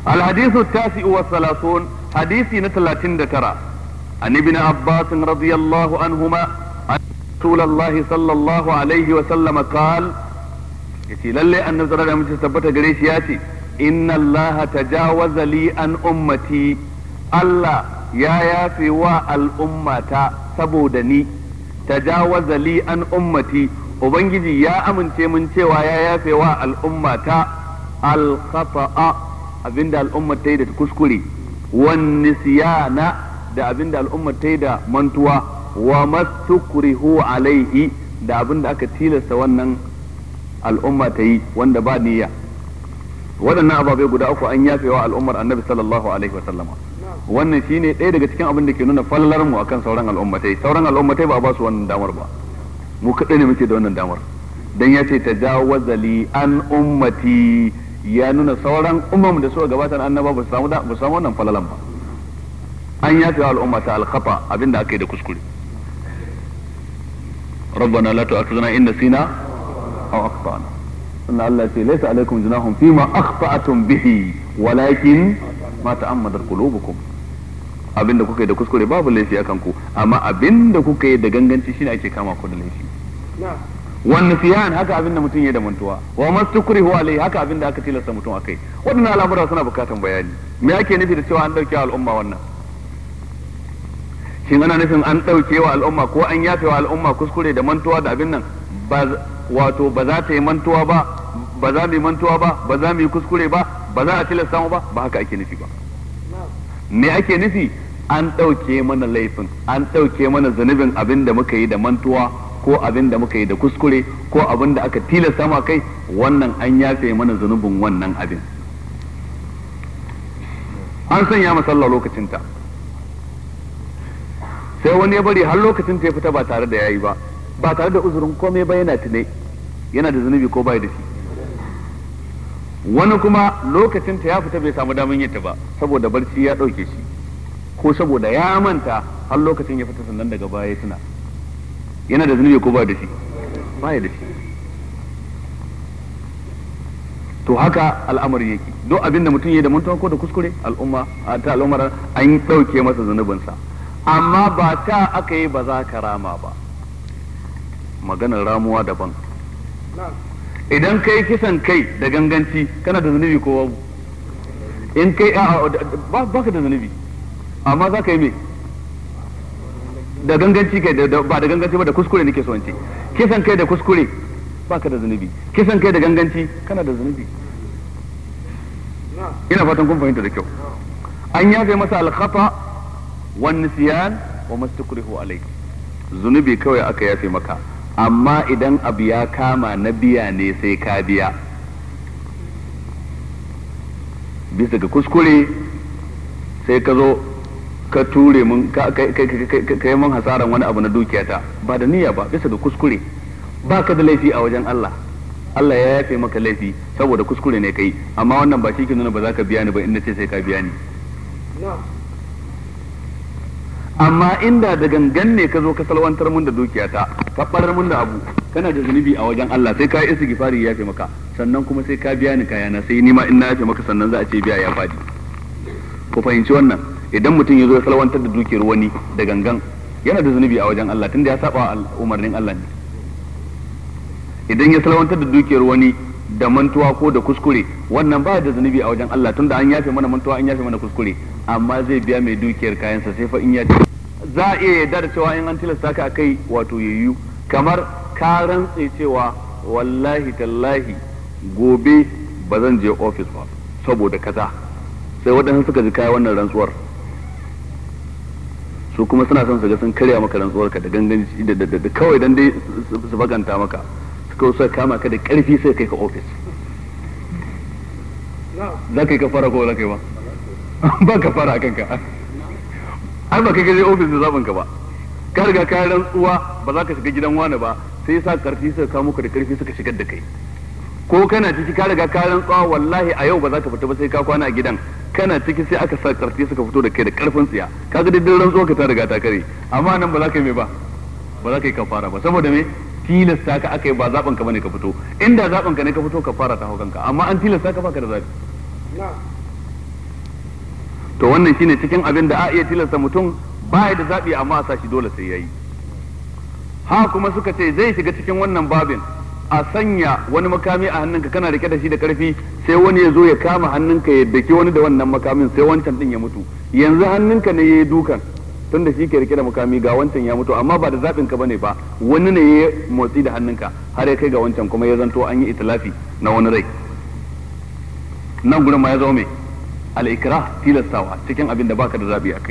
الحديث التاسع والثلاثون حديث نتلاتين دترا عن ابن عباس رضي الله عنهما أن رسول الله صلى الله عليه وسلم قال يتي للي أن نزل من تثبت قريش ياتي إن الله تجاوز لي عن أمتي الله يا يافي والأمة سبودني تجاوز لي عن أمتي وبنجي يا أمن من cewa ya yafe wa al'ummata al-khata'a abinda al'ummar ta yi da kuskure wan nisyana da abinda al'ummar ta yi da mantuwa wa mastukrihu alaihi da abinda aka tilasta wannan al'umma ta yi wanda ba niyya. Waɗannan ababai guda uku an yafe wa al'ummar annabi sallallahu alaihi wa sallama. Wannan shine ɗaya daga cikin abin da ke nuna fallalar mu akan sauran al'ummatai. Sauran al'ummatai ba ba su wannan damar ba, mu kaɗai ne muke da wannan damar. Dan ya ce tajawaza li an ummati, ya nuna sauran umman da suka gabata annaba ba su samu wannan falalan ba. An yafe wa al'umma ta al-khata abinda aka yi da kuskure. Rabbana la tu'akhidhna in nasina aw akhtana. Inna Allah ce laysa alaykum junahun fima akhta'tum bihi walakin ma ta'ammadat qulubukum. Abinda kuka yi da kuskure babu laifi akan ku, amma abinda kuka yi da ganganci shine ake kama ku da laifi. Wannan siyan haka abinda mutum ya da mantuwa, wa mastukrihu alai haka abinda aka tilasta mutum akai. Waɗannan al'amura suna bukatan bayani. Me ake nufi da cewa an dauke wa al'umma wannan? Shin ana nufin an dauke wa al'umma ko an yafe wa al'umma kuskure da mantuwa da abin nan? Wato ba za ta yi mantuwa ba, ba za mu yi mantuwa ba, ba za mu yi kuskure ba, ba za a tilasta mu ba, ba haka ake nufi ba. Me ake nufi? An dauke mana laifin, an dauke mana zunubin abin da muka yi da mantuwa ko abin da muka yi da kuskure ko abin da aka tilasta ma kai, wannan an yafe mana zunubin wannan abin. An sanya masalla lokacinta, sai wani ya bari har lokacin ta ya fita ba tare da yayi ba, ba tare da uzurin komai ba, yana tunai yana da zunubi ko bai da shi. Wani kuma lokacin ta ya fita bai samu daman yin ta ba saboda barci ya dauke shi ko saboda ya manta har lokacin ya fita sannan daga baya ya tuna. Yana da zunubi ko ba da shi? Baya da shi. To haka al'amari yake, duk abin da mutum ya da mantuwa ko da kuskure al'ummar an dauke masa zunubinsa, amma ba ta aka yi ba za ka rama ba. Maganar ramuwa daban. Idan kai kisan kai da ganganci kana da zunubi ko babu? In kai ba ka da zunubi, amma za ka yi me? Da ganganci kai ba da ganganci ba da kuskure nake so in ce. Kisan kai da kuskure baka da zunubi, kisan kai da ganganci kana da zunubi. Ina fatan kun fahimta da kyau. An yafe masa al-khata wan nisyan wa mastukrihu alayhi. Zunubi kawai aka yafe maka, amma idan abu ya kama na biya ne sai ka biya. Bisa ga kuskure sai ka zo ka ture mun ka yi mun hasaran wani abu na dukiyata ba da niyya ba, bisa ga kuskure, ba ka da laifi a wajen Allah. Allah ya yafe maka laifi saboda kuskure ne kai, amma wannan ba shi ke nuna ba za ka biya ni ba in nace sai ka biya ni. Amma inda da gangan ne ka zo ka salwantar mun da dukiyata, ka barar mun da abu, kana da zunubi a wajen Allah, sai ka yi istighfari ya yafe maka, sannan kuma sai ka biya ni kayana, sai ni ma in na yafe maka sannan za a ce biya ya fadi. Ku fahimci wannan. Idan mutum ya zo ya salwantar da dukiyar wani da gangan, yana da zunubi a wajen Allah tunda ya saba umarnin Allah ne. Idan ya salwantar da dukiyar wani da mantuwa ko da kuskure, wannan ba da zunubi a wajen Allah tunda an yafe mana mantuwa, an yafe mana kuskure, amma zai biya mai dukiyar kayansa sai fa in ya za a iya yarda da cewa in an tilasta ka akai wato yayyu, kamar ka rantse cewa wallahi tallahi gobe ba zan je ofis ba saboda kaza, sai waɗansu suka ji kai wannan rantsuwar, su kuma suna son su ga sun karya maka rantsuwar ka da ganganci da kawai dan dai su baganta maka, suka so kama ka da karfi sai kai ka office. Za ka yi ka fara ko za ka yi ba? Ba ka fara a kanka, ai ba kai ka je office da zaben ka ba, ka riga ka rantsuwa ba za ka shiga gidan wani ba, sai sa karfi suka kamo ka da karfi suka shigar da kai, ko kana ciki ka riga ka rantsuwa wallahi a yau ba za ka fita ba sai ka kwana a gidan, kana ciki sai aka sa karfi suka fito da kai da karfin tsiya, kaga dai rantsuwa ka ta riga ta kare, amma nan ba za ka yi me ba za ka yi kafara ba, saboda me tilasta ka aka yi, ba zaben ka bane ka fito. Inda zaben ka ne ka fito kafara ta hau kanka, amma an tilasta ka baka da zabi. to wannan shine cikin abin da a iya tilasta mutum ba da zaɓi amma a sa shi dole sai yayi. Ha kuma suka ce zai shiga cikin wannan babin a sanya wani makami a hannunka kana rike da shi da karfi sai wani ya zo ya kama hannunka ya dake wani da wannan makamin sai wancan din ya mutu, yanzu hannunka ne yayi dukan tunda shi ke rike da makami ga wancan ya mutu amma ba da zaɓin ka bane ba, wani ne ya motsi da hannunka har ya kai ga wancan kuma ya zanto an yi itilafi na wani rai. Nan gurin ma ya zo mai al-ikrah tilastawa cikin abin da baka da zaɓi a kai.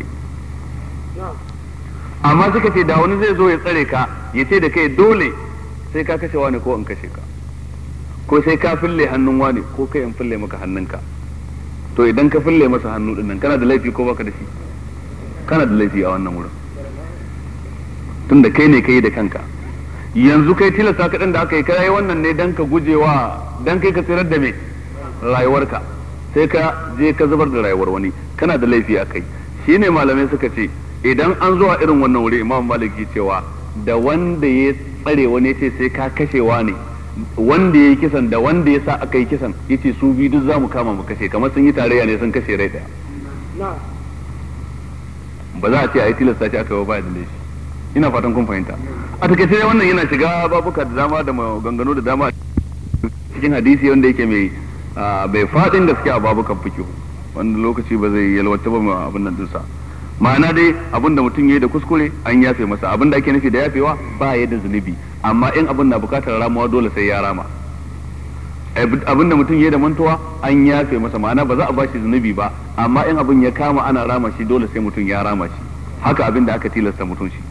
Amma suka ce da wani zai zo ya tsare ka ya ce da kai dole sai ka kashe wani ko in kashe ka, ko sai ka fille hannun wani ko kai in fille maka hannunka, to idan ka fille masa hannu din nan kana da laifi ko baka da shi? Kana da laifi a wannan wurin, tunda kai ne kai da kanka. Yanzu kai tilasta ka da aka yi kai wannan ne dan ka gujewa, dan kai ka tsirar da me rayuwarka, sai ka je ka zubar da rayuwar wani, kana da laifi a kai. Shine malamai suka ce idan an zuwa irin wannan wuri Imam Maliki cewa da wanda ya tsare wani ce sai ka kashewa ne, wanda ya yi kisan da wanda ya sa aka yi kisan yace su biyu duk za mu kama mu kashe, kamar sun yi tarayya ne sun kashe rai daya. Ba za a ce a yi tilasta shi aka yi ba da laifi. Ina fatan kun fahimta. A takaice wannan yana shiga babuka da dama da maganganu da dama cikin hadisi wanda yake mai bai fadin gaske a babukan fikihu, wanda lokaci ba zai yalwata ba abin nan dinsa. Ma'ana dai abin da mutum yayi da kuskure an yafe masa, abin da ake nufi da yafewa ba ya da zunubi, amma in abin na bukatar ramuwa dole sai ya rama. Abin da mutum yayi da mantuwa an yafe masa, ma'ana ba za a bashi zunubi ba, amma in abin ya kama ana rama shi dole sai mutum ya rama shi, haka abin da aka tilasta mutum shi.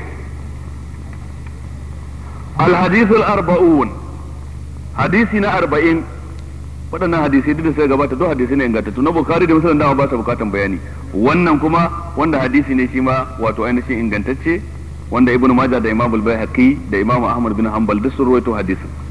الحديث الأربعون حديثنا 40 waɗannan hadisai duk da sai gabata duk hadisai ne ingantattu na Bukhari da Muslim dama ba su bukatan bayani. Wannan kuma wanda hadisi ne shi ma wato ainihin ingantacce wanda Ibn Majah da Imam Al-Baihaqi da Imam Ahmad bin Hanbal duk sun rawaito hadisin.